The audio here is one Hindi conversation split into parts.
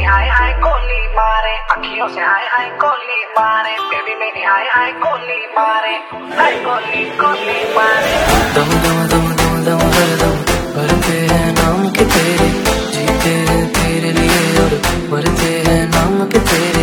हाय हाय गोली मारे, अखियों से हाय हाय गोली मारे, बेबी मेरी हाय हाय गोली मारे, हाय गोली गोली मारे। दम दम दम दम दम हर दम भरते हैं नाम के तेरे, जीते हैं तेरे लिए और मरते हैं नाम के तेरे।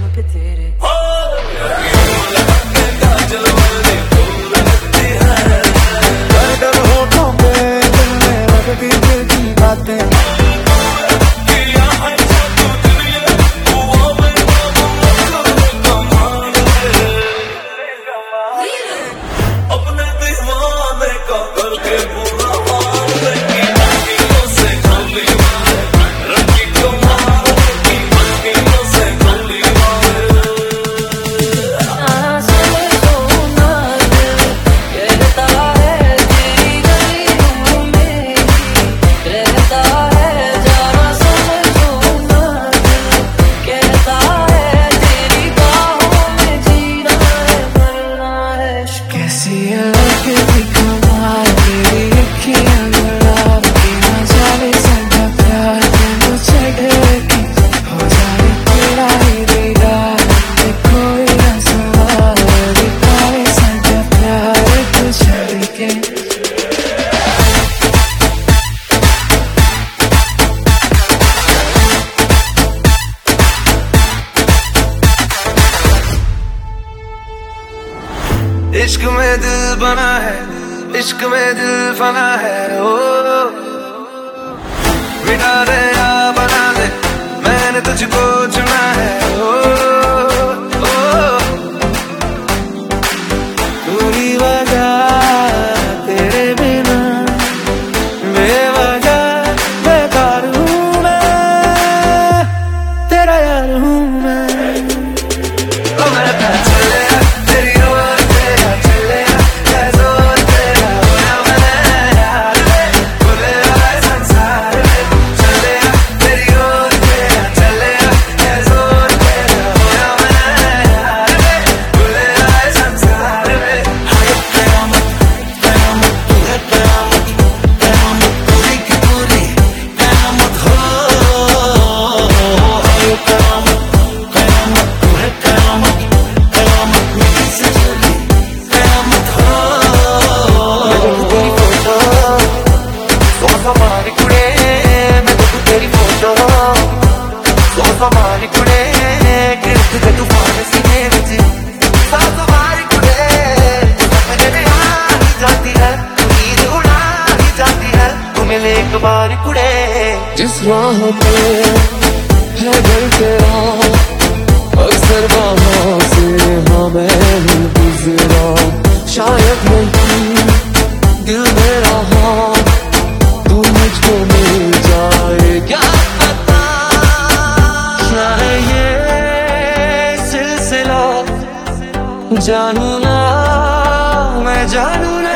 इश्क में दिल बना है, इश्क में दिल फना है, ओ मिटा दे या बना दे, मैंने तुझको चुना है, ओ पूरी वजह तेरे बिना बेवजह बेकार हूँ मैं, तेरा यार हूँ मैं। जिस राह पे है घर तेरा, अक्सर वहाँ से हाँ मैं गुजरा, शायद नहीं दिल मेरा हाँ तू मुझको मिल जाए, क्या पता शायद ये सिलसिला जानू ना मैं जानू ना।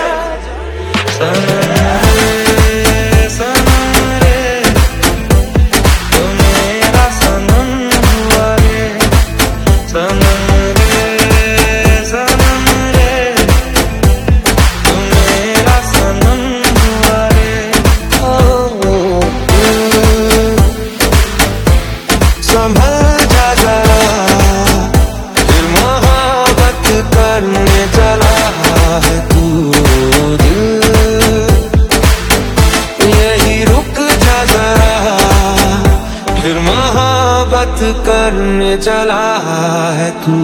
करने चला है तू।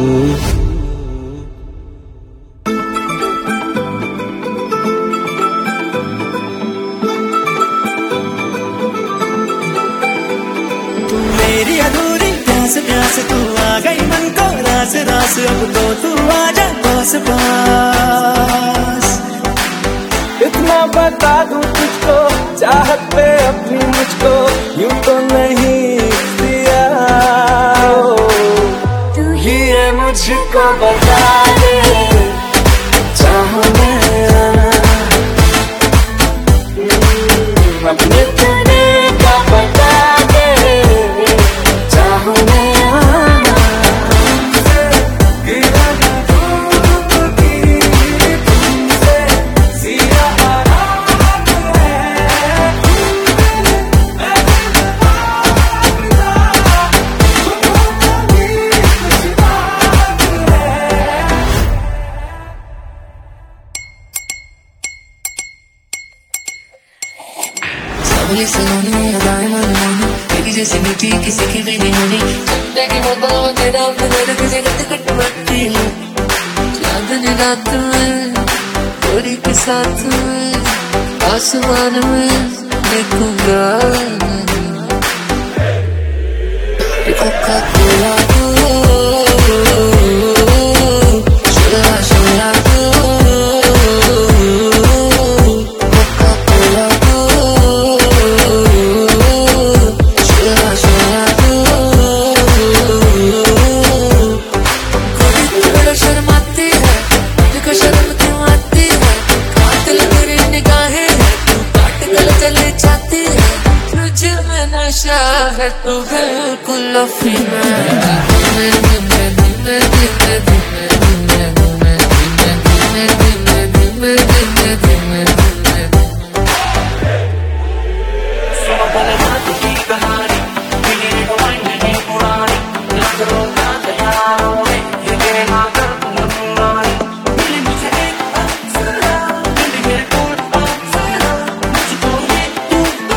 तू मेरी अधूरी प्यास प्यास तू आ गई मन को रास रास, अब तो तू आजा पास पास। इतना बता दूं तुझको चाहत पे अपनी मुझको यूं तो नहीं दिया, तू ही है मुझको बता दे चाहूं मैं अपने तेरे का बता दे चाहूं मैं बाबुली सलोनी अदाएं मनमोनी, तेरी जैसी मीठी किसी की भी नहीं होनी। चंदे की बोतल तेरा अपने दर्द तुझे गट गट बढ़ती है। चांदनी रात में गोरी के साथ में आसमान में देखूंगा कोका-कोला है तो बिल्कुल अफीम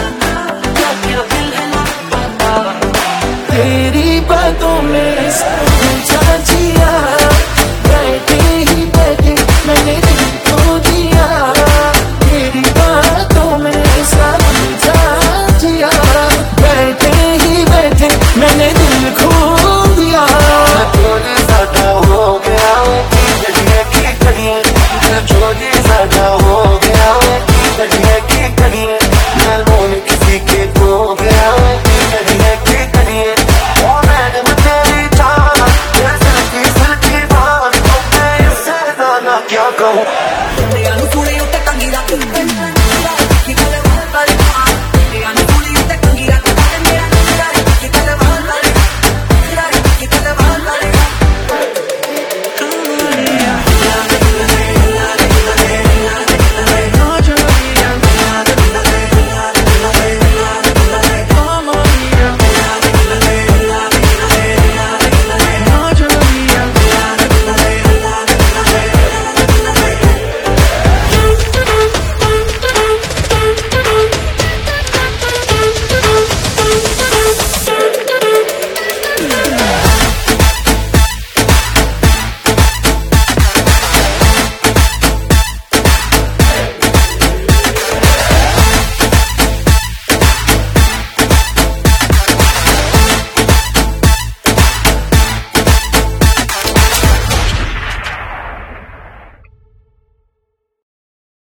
तेरी बातों में